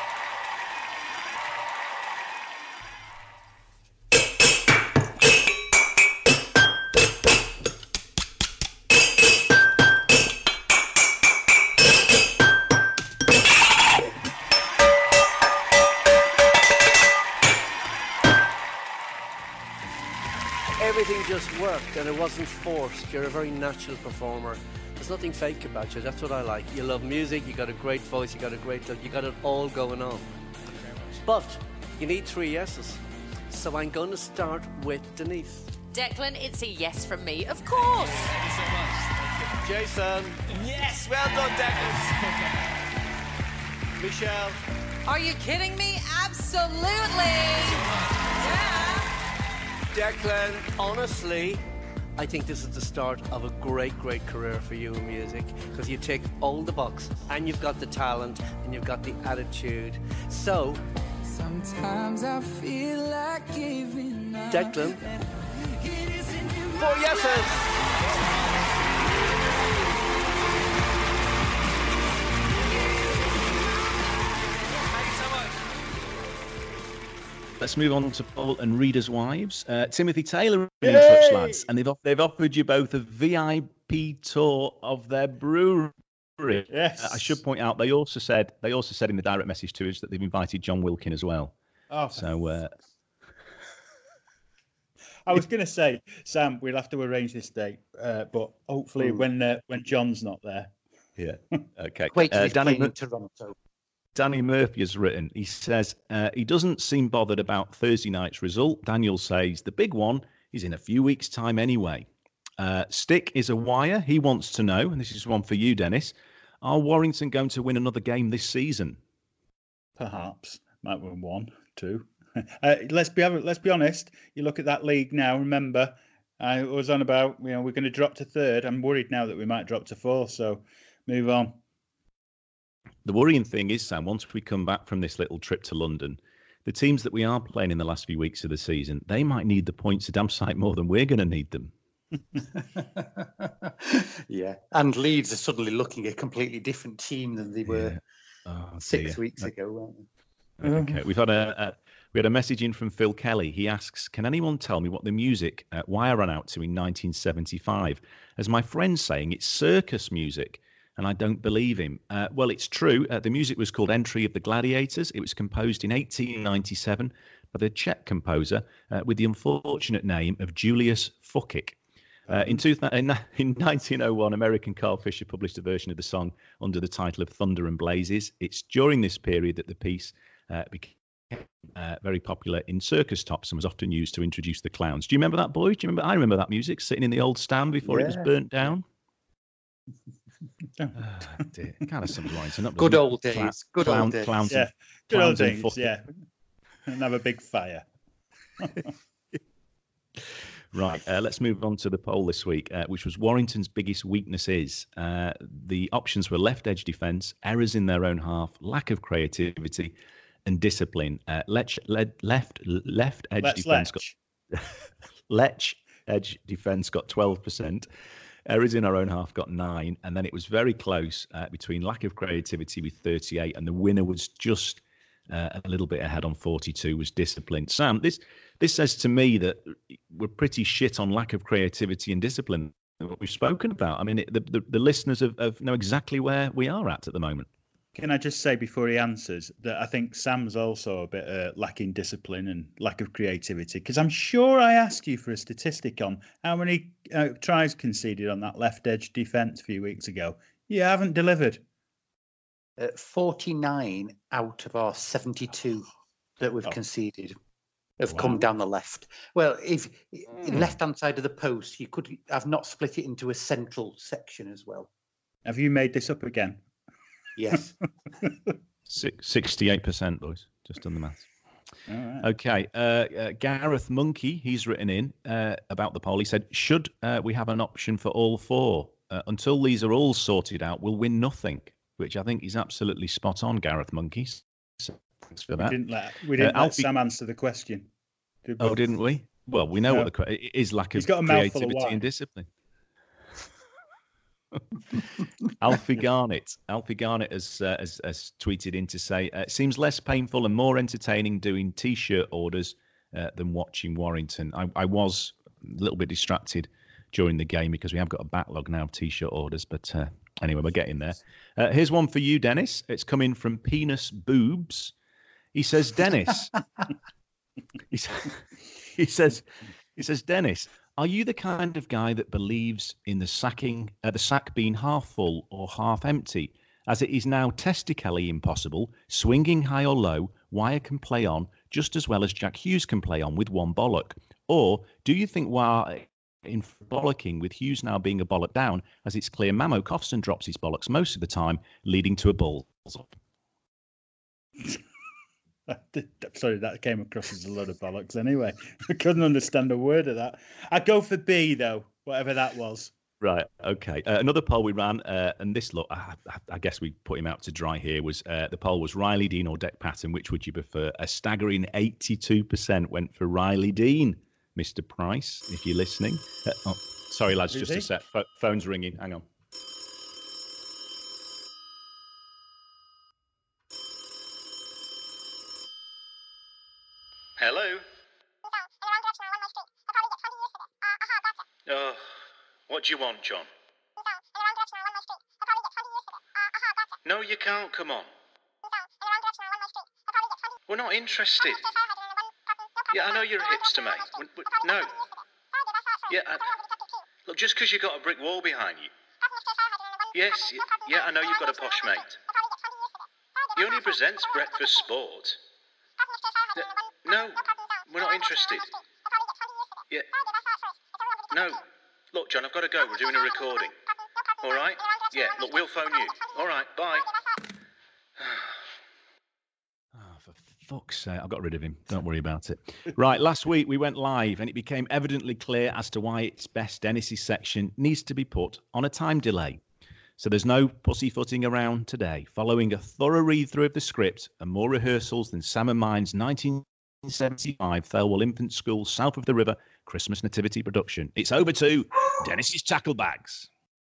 Everything just worked and it wasn't forced. You're a very natural performer. There's nothing fake about you. That's what I like. You love music, you got a great voice, you got a great look, you got it all going on. But you need three yeses. So I'm going to start with Denise. Declan, it's a yes from me, of course. Thank you so much. Jason. Yes, well done, Declan. Michelle. Are you kidding me? Absolutely. Yeah. Declan, honestly, I think this is the start of a great, great career for you in music, because you tick all the boxes and you've got the talent and you've got the attitude. So, Sometimes I feel like giving up. Declan, four yeses. Let's move on to Paul and Readers' Wives. Uh, Timothy Taylor are in touch, lads, and they've they've offered you both a V I P tour of their brewery. Yes. Uh, I should point out they also said they also said in the direct message to us that they've invited John Wilkin as well. Oh, so uh... I was going to say, Sam, we'll have to arrange this date, uh, but hopefully Ooh. when uh, when John's not there. Yeah. Okay. Wait till Uh, he's Danny playing Mur- in Toronto. Danny Murphy has written, he says, uh, he doesn't seem bothered about Thursday night's result. Daniel says, the big one is in a few weeks' time anyway. Uh, Stick is a wire. He wants to know, and this is one for you, Dennis, are Warrington going to win another game this season? Perhaps. Might win one, two. Uh, let's be let's be honest. You look at that league now. Remember, I was on about, you know, we're going to drop to third. I'm worried now that we might drop to fourth. So move on. The worrying thing is, Sam, once we come back from this little trip to London, the teams that we are playing in the last few weeks of the season, they might need the points a damn sight more than we're going to need them. Yeah, and Leeds are suddenly looking a completely different team than they were Yeah. Oh, six dear. weeks ago, weren't they? Okay, we've had a, a we had a message in from Phil Kelly. He asks, "Can anyone tell me what the music uh, why I ran out to in nineteen seventy-five? As my friend's saying, it's circus music, and I don't believe him." Uh, well, it's true. Uh, the music was called "Entry of the Gladiators." It was composed in eighteen ninety-seven by the Czech composer uh, with the unfortunate name of Julius Fukic. Uh, in, two, in, in nineteen oh one, American Carl Fisher published a version of the song under the title of Thunder and Blazes. It's during this period that the piece uh, became uh, very popular in circus tops and was often used to introduce the clowns. Do you remember that, boys? Do you remember? I remember that music sitting in the old stand before Yeah. it was burnt down. Oh, dear. Kind of sums Warrington up. Good doesn't it? old days. Clown- Good clown- old days. Clowns Yeah, and, good old clowns and days. fucking- Yeah, and have a big fire. Right, uh, let's move on to the poll this week, uh, which was Warrington's biggest weakness is. Uh, the options were left edge defence, errors in their own half, lack of creativity, and discipline. Uh, lech, led, left left edge Let's defence Lech. got lech edge defence got twelve percent. Errors in our own half got nine, and then it was very close uh, between lack of creativity with thirty-eight, and the winner was just uh, a little bit ahead on forty-two. Was discipline. Sam, this this says to me that we're pretty shit on lack of creativity and discipline. What we've spoken about. I mean, it, the, the the listeners have, have know exactly where we are at at the moment. Can I just say before he answers that I think Sam's also a bit uh, lacking discipline and lack of creativity, because I'm sure I asked you for a statistic on how many uh, tries conceded on that left edge defence a few weeks ago. You haven't delivered. Uh, forty-nine out of our seventy-two that we've Oh. conceded have Wow. come down the left. Well, if Mm. left-hand side of the post, you could have not split it into a central section as well. Have you made this up again? Yes. sixty-eight percent, boys. Just done the maths. All right. Okay. Uh, uh, Gareth Monkey, he's written in uh, about the poll. He said, should uh, we have an option for all four? Uh, until these are all sorted out, we'll win nothing, which I think is absolutely spot on, Gareth Monkey. So thanks for We that. didn't let we didn't Uh, let Alfie- Sam answer the question. Did Oh, we? didn't we? Well, we know No. what the que- it is lack He's of got a mouthful of creativity wine. and discipline. Alfie Garnett. Alfie Garnett has, uh, has, has tweeted in to say, uh, it seems less painful and more entertaining doing T-shirt orders uh, than watching Warrington. I, I was a little bit distracted during the game because we have got a backlog now of T-shirt orders. But uh, anyway, we're getting there. Uh, here's one for you, Dennis. It's coming from Penis Boobs. He says, Dennis. he, sa- he says, he says, Dennis, are you the kind of guy that believes in the sacking, uh, the sack being half full or half empty, as it is now testically impossible, swinging high or low, Wire can play on just as well as Jack Hughes can play on with one bollock? Or do you think while in bollocking, with Hughes now being a bollock down, as it's clear Mamo coughs and drops his bollocks most of the time, leading to a balls up? Sorry, that came across as a load of bollocks anyway. I couldn't understand a word of that. I'd go for B, though, whatever that was. Right. Okay. Uh, another poll we ran, uh, and this look, I, I guess we put him out to dry here. Was uh, the poll was Riley Dean or Deck Patton? Which would you prefer? A staggering eighty-two percent went for Riley Dean. Mister Price, if you're listening. Uh, oh, sorry, lads, Who's just he? a sec. Pho- phone's ringing. Hang on. Hello. Oh, what do you want, John? No, you can't. Come on. We're not interested. Yeah, I know you're a hipster, mate. We- we- no. Yeah, I, look, just because you've got a brick wall behind you. Yes, y- yeah, I know you've got a posh mate. He only presents breakfast sport. N- No, we're not interested. Yeah. No. Look, John, I've got to go. We're doing a recording. All right? Yeah, look, we'll phone you. All right, bye. Oh, for fuck's sake, I've got rid of him. Don't worry about it. Right, last week we went live and it became evidently clear as to why it's best Dennis's section needs to be put on a time delay. So there's no pussyfooting around today. Following a thorough read-through of the script and more rehearsals than Sam and mine's nineteen seventy-five Thelwell Infant School south of the river Christmas nativity production. It's over to Dennis's tackle bags.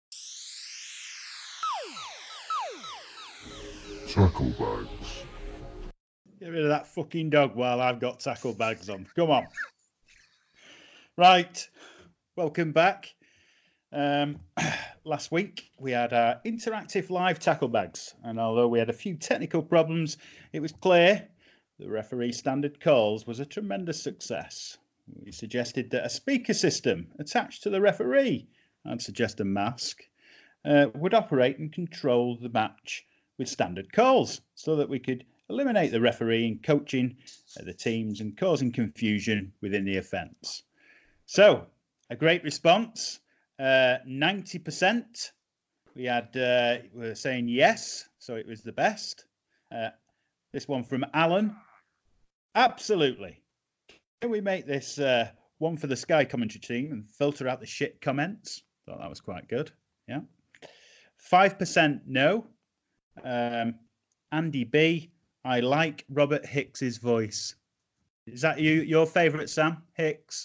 Tackle bags. Get rid of that fucking dog while I've got tackle bags on. Come on. Right. Welcome back. Um, last week we had our interactive live tackle bags, and although we had a few technical problems, it was clear the referee standard calls was a tremendous success. We suggested that a speaker system attached to the referee, I'd suggest a mask, uh, would operate and control the match with standard calls so that we could eliminate the referee in coaching uh, the teams and causing confusion within the offence. So, a great response. Uh, ninety percent we had uh, we were saying yes, so it was the best. Uh, this one from Alan. Absolutely. Can we make this uh, one for the Sky commentary team and filter out the shit comments? Thought that was quite good. Yeah. five percent no. Um, Andy B. I like Robert Hicks's voice. Is that you? Your favourite, Sam? Hicks?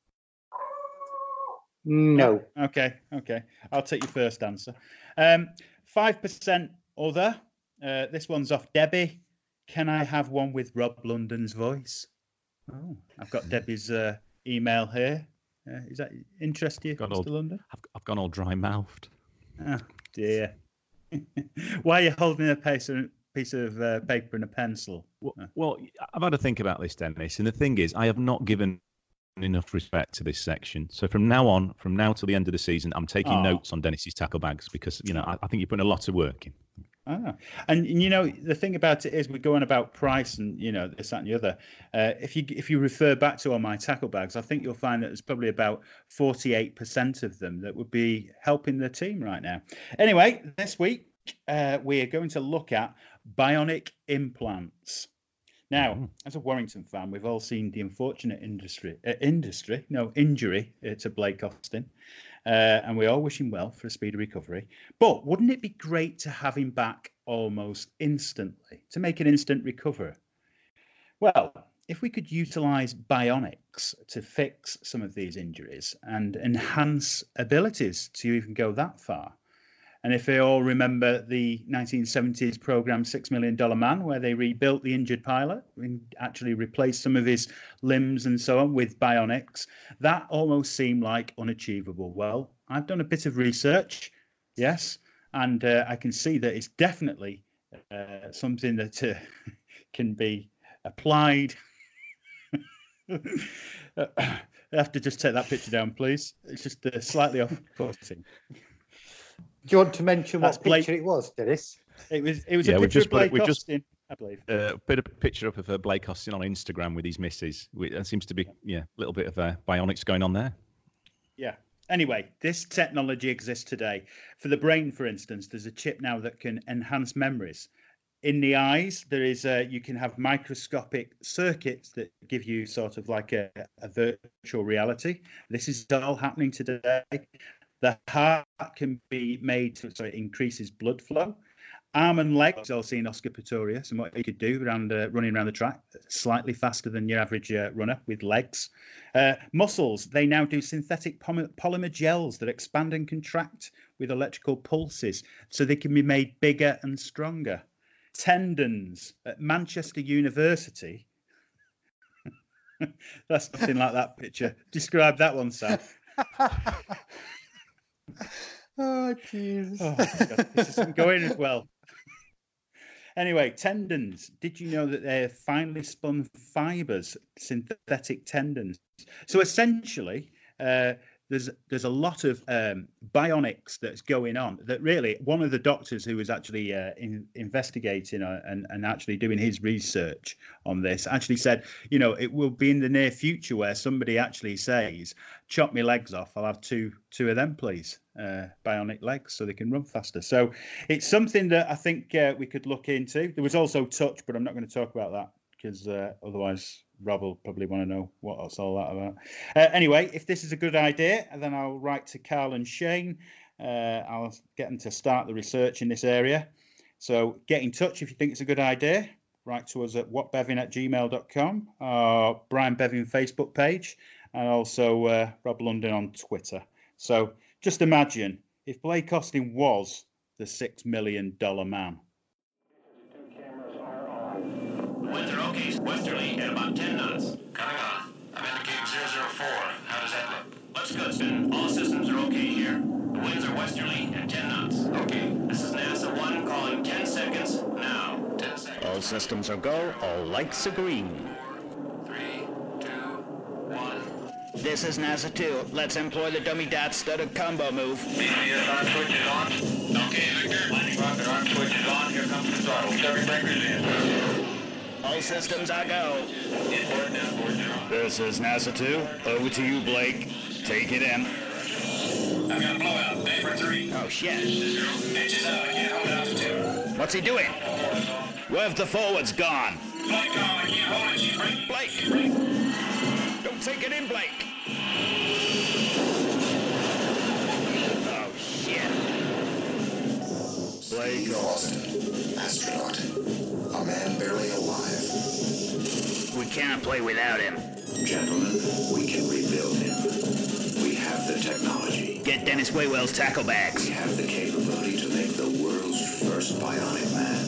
No. Okay, okay. I'll take your first answer. Um, five percent other. Uh, this one's off Debbie. Can I have one with Rob London's voice? Oh, I've got Debbie's uh, email here. Uh, is that interest you, Got Mister all, London? I've, I've gone all dry-mouthed. Oh, dear. Why are you holding a piece of, piece of uh, paper and a pencil? Well, well, I've had to think about this, Dennis, and the thing is, I have not given enough respect to this section. So from now on, from now till the end of the season, I'm taking Oh. notes on Dennis's tackle bags because, you know, I, I think you're putting a lot of work in. Ah. And, and you know the thing about it is we're going about price and you know this that and the other. Uh, if you if you refer back to all my tackle bags, I think you'll find that there's probably about forty-eight percent of them that would be helping the team right now. Anyway, this week uh, we are going to look at bionic implants. Now, as a Warrington fan, we've all seen the unfortunate industry uh, industry no injury uh, to Blake Austin. Uh, and we all wish him well for a speedy recovery. But wouldn't it be great to have him back almost instantly, to make an instant recovery? Well, if we could utilise bionics to fix some of these injuries and enhance abilities to even go that far. And if they all remember the nineteen seventies programme Six Million Dollar Man, where they rebuilt the injured pilot and actually replaced some of his limbs and so on with bionics, that almost seemed like unachievable. Well, I've done a bit of research, yes, and uh, I can see that it's definitely uh, something that uh, can be applied. I have to just take that picture down, please. It's just uh, slightly off putting. Do you want to mention That's what Blake- picture it was, Dennis? It was it was Yeah, a we've picture just of put it- Blake we've just- Austin, I believe. Uh, put a picture up of uh, Blake Austin on Instagram with his missus. We, there seems to be, yeah, a little bit of uh, bionics going on there. Yeah. Anyway, this technology exists today. For the brain, for instance, there's a chip now that can enhance memories. In the eyes, there is a, you can have microscopic circuits that give you sort of like a, a virtual reality. This is all happening today. The heart can be made to, so it increases blood flow. Arm and legs, all seen Oscar Pistorius and what he could do around uh, running around the track, slightly faster than your average uh, runner with legs. Uh, muscles, they now do synthetic poly- polymer gels that expand and contract with electrical pulses so they can be made bigger and stronger. Tendons at Manchester University. That's nothing like that picture. Describe that one, Sam. Oh, Jesus. Oh, God, this isn't going as well. Anyway, tendons. Did you know that they're finely spun fibers, synthetic tendons? So essentially, uh, there's there's a lot of um, bionics that's going on. That really, one of the doctors who was actually uh, in, investigating uh, and and actually doing his research on this actually said, you know, it will be in the near future where somebody actually says, "Chop my legs off. I'll have two two of them, please." Uh, bionic legs so they can run faster. So it's something that I think uh, we could look into. There was also touch, but I'm not going to talk about that because uh, otherwise Rob will probably want to know what's all that about. Uh, anyway, if this is a good idea, then I'll write to Carl and Shane. Uh, I'll get them to start the research in this area. So get in touch if you think it's a good idea. Write to us at whatbevin at gmail dot com or Brian Bevin Facebook page. and also uh, Rob London on Twitter. So just imagine if Blake Austin was the six million dollar man. Winds are okay, westerly at about ten knots. Coming on. I'm indicating zero zero four. How does that look? Looks good, Spin. All systems are okay here. The winds are westerly at ten knots. Okay. This is NASA one calling ten seconds now. ten seconds. All systems are go. All lights are green. Three, two, one. This is NASA two. Let's employ the dummy dot studded combo move. B B S arm switch is on. Okay, Victor. Landing rocket arm switch is on. Here comes the throttle. Chevy breakers in. All systems are go. Inboard, downboard, zero. This is NASA two. Over to you, Blake. Take it in. I've got a blowout. Day for three. Oh, shit. Zero. Inches out. I can't hold altitude. What's he doing? Where've the forwards gone? Blake, oh, I can't hold it. She's breaking. Blake! Break. Don't take it in, Blake. Oh, shit. Blake Austin, astronaut. A man barely alive. We can't play without him. Gentlemen, we can rebuild him. We have the technology. Get Dennis Waywell's tackle bags. We have the capability to make the world's first bionic man.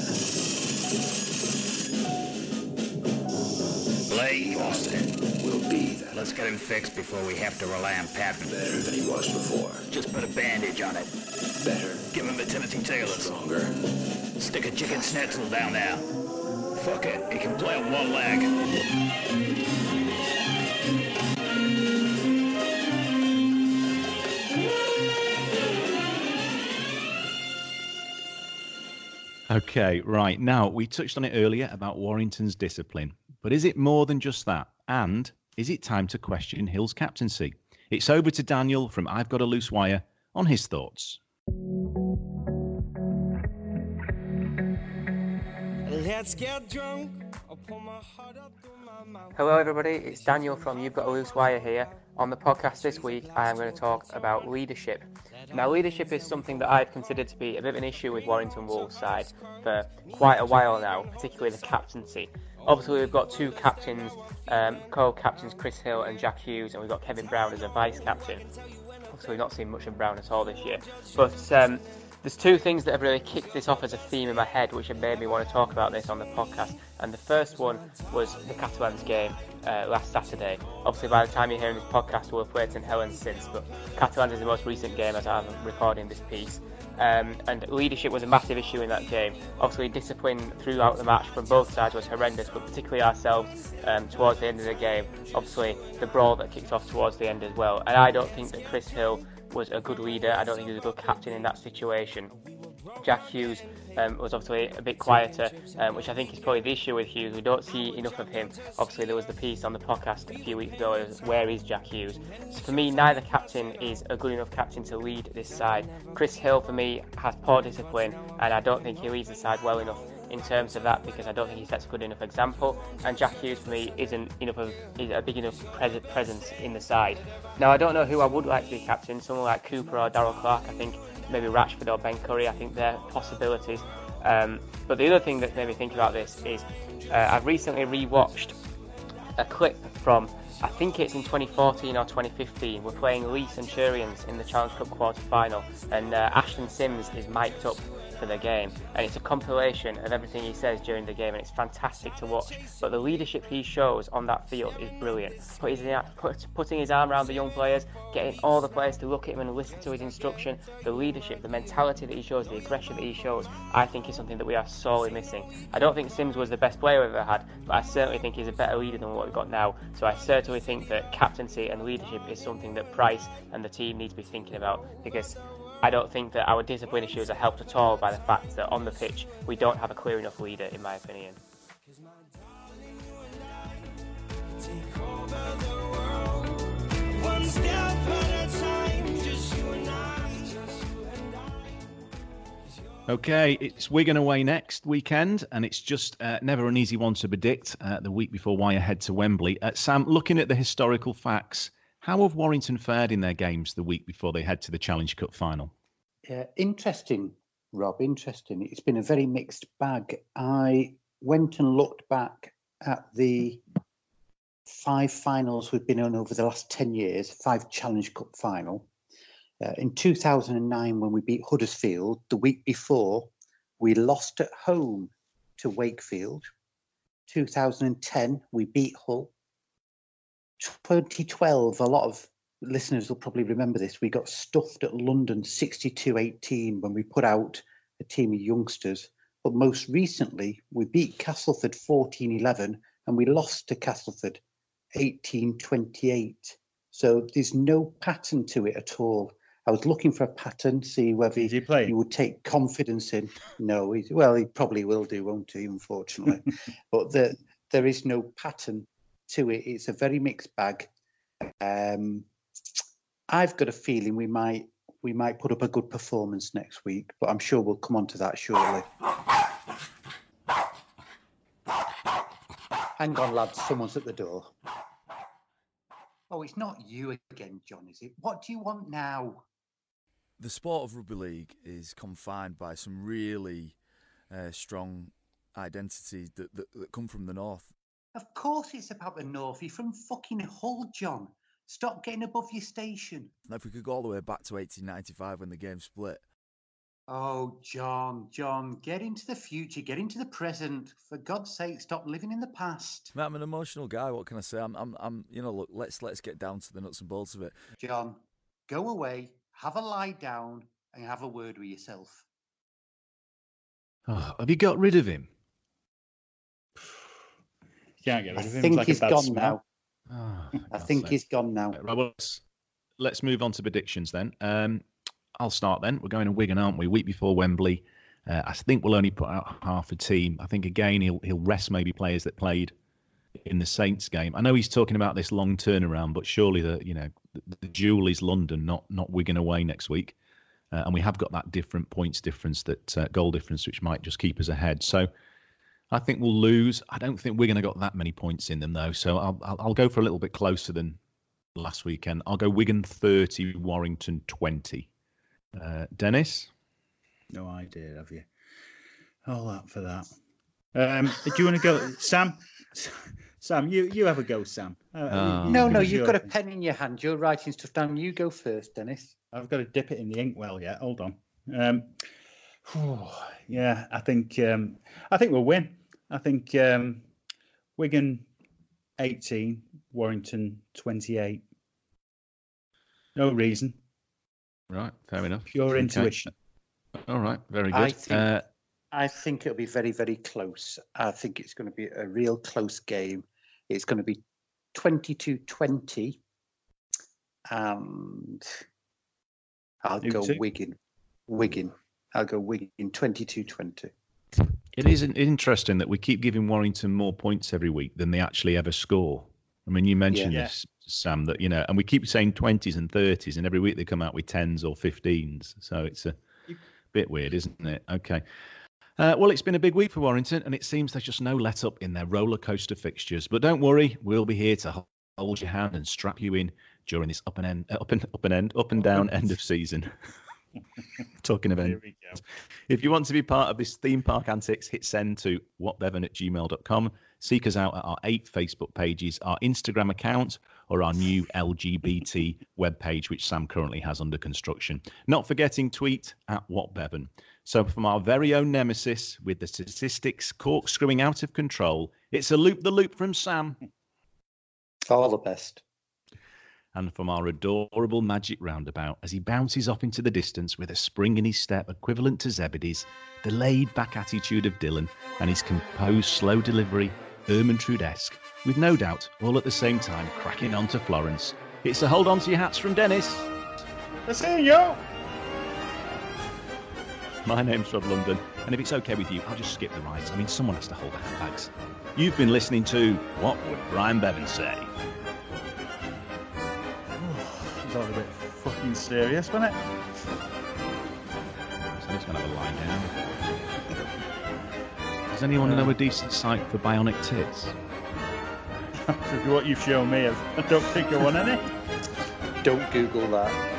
Blake Austin will be that. Let's get him fixed before we have to rely on Patton. Better than he was before. Just put a bandage on it. Better. Give him a Timothy Taylor. Stronger. Stick a chicken schnitzel down there. Fuck it, he can play on one leg. Okay, right. Now, we touched on it earlier about Warrington's discipline. But is it more than just that? And is it time to question Hill's captaincy? It's over to Daniel from I've Got a Loose Wire on his thoughts. Let's get drunk. I'll pull my heart up through my mouth. Hello everybody, it's Daniel from You've Got a Loose Wire here. On the podcast this week, I am going to talk about leadership. Now, leadership is something that I've considered to be a bit of an issue with Warrington Wolves side for quite a while now, particularly the captaincy. Obviously, we've got two captains, um, co-captains Chris Hill and Jack Hughes, and we've got Kevin Brown as a vice-captain. Obviously, we've not seen much of Brown at all this year. But um, there's two things that have really kicked this off as a theme in my head, which have made me want to talk about this on the podcast. And the first one was the Catalans game uh, last Saturday. Obviously, by the time you're hearing this podcast, we'll have played Saint Helens since, but Catalans is the most recent game as I'm recording this piece. Um, and leadership was a massive issue in that game. Obviously, discipline throughout the match from both sides was horrendous, but particularly ourselves um, towards the end of the game. Obviously, the brawl that kicked off towards the end as well. And I don't think that Chris Hill was a good leader. I don't think he was a good captain in that situation. Jack Hughes um, was obviously a bit quieter, um, which I think is probably the issue with Hughes. We don't see enough of him. Obviously, there was the piece on the podcast a few weeks ago, as where is Jack Hughes? So for me, neither captain is a good enough captain to lead this side. Chris Hill, for me, has poor discipline, and I don't think he leads the side well enough in terms of that, because I don't think he sets a good enough example. And Jack Hughes, for me, isn't enough of is a big enough pres- presence in the side. Now, I don't know who I would like to be captain. Someone like Cooper or Darryl Clark. I think maybe Rashford or Ben Curry. I think they're possibilities. Um, but the other thing that made me think about this is uh, I've recently rewatched a clip from, I think it's in twenty fourteen or twenty fifteen. We're playing Leeds Centurions in the Challenge Cup quarter-final, and uh, Ashton Sims is mic'd up for the game, and it's a compilation of everything he says during the game, and it's fantastic to watch. But the leadership he shows on that field is brilliant. Put his, put, putting his arm around the young players, getting all the players to look at him and listen to his instruction, the leadership, the mentality that he shows, the aggression that he shows, I think is something that we are sorely missing. I don't think Sims was the best player we've ever had, but I certainly think he's a better leader than what we've got now. So I certainly think that captaincy and leadership is something that Price and the team need to be thinking about, because I don't think that our discipline issues are helped at all by the fact that on the pitch we don't have a clear enough leader, in my opinion. Okay, it's Wigan away next weekend, and it's just uh, never an easy one to predict uh, the week before Wire head to Wembley. Uh, Sam, looking at the historical facts, how have Warrington fared in their games the week before they head to the Challenge Cup final? Yeah, interesting, Rob, interesting. It's been a very mixed bag. I went and looked back at the five finals we've been on over the last ten years, five Challenge Cup final. Uh, in two thousand nine, when we beat Huddersfield, the week before, we lost at home to Wakefield. two thousand ten, we beat Hull. twenty twelve, a lot of listeners will probably remember this. We got stuffed at London sixty-two eighteen when we put out a team of youngsters. But most recently, we beat Castleford fourteen eleven and we lost to Castleford eighteen twenty-eight. So there's no pattern to it at all. I was looking for a pattern, see whether he, play? he would take confidence in. No, he, well, he probably will do, won't he, unfortunately. But the, there is no pattern to it. It's a very mixed bag. Um, I've got a feeling we might we might put up a good performance next week, but I'm sure we'll come on to that shortly. Hang on, lads, someone's at the door. Oh, it's not you again, John, is it? What do you want now? The sport of rugby league is confined by some really uh, strong identities that, that, that come from the north. Of course it's about the north. You're from fucking Hull, John. Stop getting above your station. Now, if we could go all the way back to eighteen ninety-five when the game split. Oh, John, John, get into the future, get into the present. For God's sake, stop living in the past. Mate, I'm an emotional guy. What can I say? I'm, I'm, I'm. You know, look. Let's let's get down to the nuts and bolts of it. John, go away, have a lie down, and have a word with yourself. Oh, have you got rid of him? Can't get rid I of him. think It's like he's a bad gone smell. now. Oh, I think sake. he's gone now. Right, well, let's, let's move on to predictions then. Um, I'll start then. We're going to Wigan, aren't we? Week before Wembley. Uh, I think we'll only put out half a team. I think, again, he'll he'll rest maybe players that played in the Saints game. I know he's talking about this long turnaround, but surely the you know the, the jewel is London, not not Wigan away next week. Uh, and we have got that different points difference, that uh, goal difference, which might just keep us ahead. So I think we'll lose. I don't think Wigan have got that many points in them, though. So I'll I'll, I'll go for a little bit closer than last weekend. I'll go Wigan thirty, Warrington twenty. Uh, Dennis? No idea, have you? All that for that. Um, do you want to go, Sam? Sam, you, you have a go, Sam. Uh, Oh. you- No, give no, us you've your- got a pen in your hand. You're writing stuff down. You go first, Dennis. I've got to dip it in the inkwell yet. Hold on. Um, whew, yeah, I think um, I think we'll win. I think um, Wigan eighteen, Warrington twenty-eight. No reason. Right, fair enough. Pure Okay. intuition. All right, very I good. think, Uh, I think it'll be very, very close. I think it's going to be a real close game. It's going to be twenty-two twenty. And I'll Who go to? Wigan. Wigan. I'll go Wigan twenty-two twenty. it is in- interesting that we keep giving Warrington more points every week than they actually ever score. I mean, you mentioned Yeah. this, Sam, that, you know, and we keep saying twenties and thirties, and every week they come out with tens or fifteens. So it's a bit weird, isn't it? Okay. Uh, well, it's been a big week for Warrington, and it seems there's just no let up in their roller coaster fixtures. But don't worry, we'll be here to hold your hand and strap you in during this up and end, uh, up and up and end, up and down end of season. Talking of Here end. we go. If you want to be part of this theme park antics, hit send to whatbevan at gmail dot com. Seek us out at our eight Facebook pages, our Instagram account, or our new L G B T webpage, which Sam currently has under construction. Not forgetting tweet at whatbevan. So from our very own nemesis, with the statistics corkscrewing out of control, it's a loop the loop from Sam. All the best. And from our adorable Magic Roundabout, as he bounces off into the distance with a spring in his step equivalent to Zebedee's, the laid-back attitude of Dylan, and his composed slow delivery, Ermintrude-esque, with no doubt, all at the same time, cracking on to Florence. It's a hold on to your hats from Dennis. Let's see you. My name's Rob London, and if it's okay with you, I'll just skip the rides. I mean, someone has to hold the handbags. You've been listening to What Would Brian Bevan Say? It's all a bit fucking serious, wasn't it? So he's going to have a lie down. Does anyone know a decent site for bionic tits? After what you've shown me, I don't think I want any. Don't Google that.